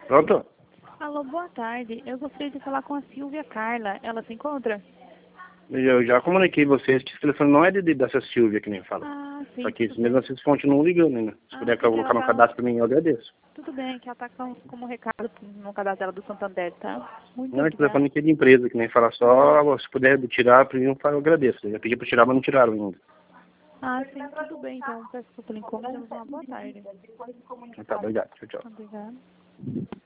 Pronto? Alô, boa tarde. Eu gostaria de falar com a Silvia Carla. Ela se encontra? Eu já comuniquei vocês que esse telefone não é dessa Silvia que nem fala. Ah, sim. Só que Tudo mesmo bem. assim vocês continuam ligando ainda. Se puder Porque ela colocar no tá... cadastro pra mim, eu agradeço. Tudo bem, que ela tá como recado no cadastro dela do Santander, tá? Muito Não, esse telefone obrigada. aqui é de empresa, que nem fala só, se puder tirar pra mim, eu agradeço. Eu já pedi pra tirar, mas não tiraram ainda. Ah, sim, tudo bem. Então, peço desculpa pelo incômodo. Uma boa tarde. Tá, obrigado. Tchau, tchau. Obrigada.